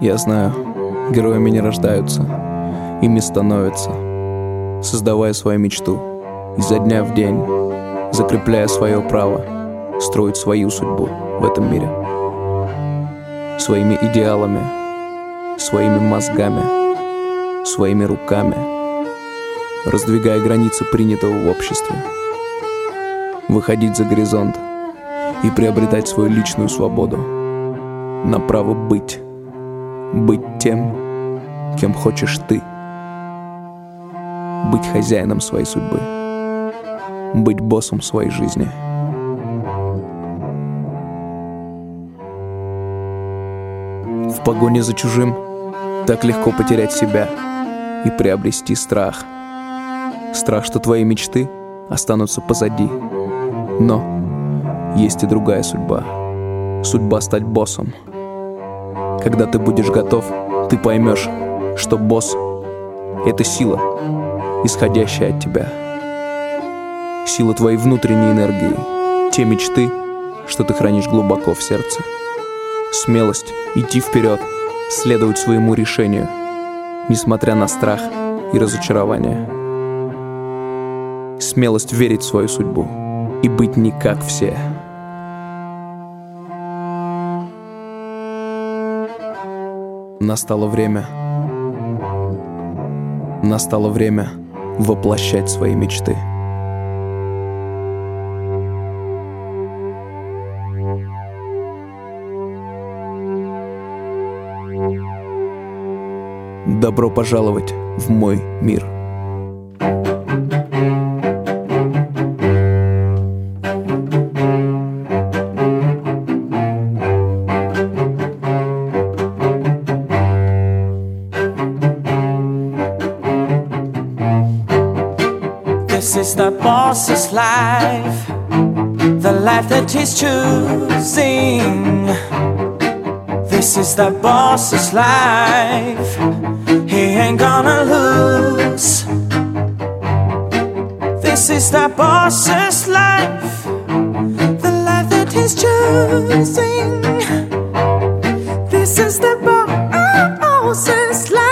Я знаю, героями не рождаются, ими становятся, создавая свою мечту, изо дня в день, закрепляя свое право строить свою судьбу в этом мире. Своими идеалами, своими мозгами, своими руками, раздвигая границы принятого в обществе. Выходить за горизонт и приобретать свою личную свободу на право быть тем, кем хочешь ты. Быть хозяином своей судьбы, быть боссом своей жизни. В погоне за чужим так легко потерять себя и приобрести страх. Страх, что твои мечты останутся позади. Но есть и другая судьба. Судьба стать боссом. Когда ты будешь готов, ты поймешь, что босс — это сила, исходящая от тебя. Сила твоей внутренней энергии, те мечты, что ты хранишь глубоко в сердце. Смелость идти вперед, следовать своему решению, несмотря на страх и разочарование. Смелость верить в свою судьбу и быть не как все. Настало время воплощать свои мечты. Добро пожаловать в мой мир. This is the boss's life, the life that he's choosing. This is the boss's life, he ain't gonna lose. This is the boss's life, the life that he's choosing. This is the boss's life.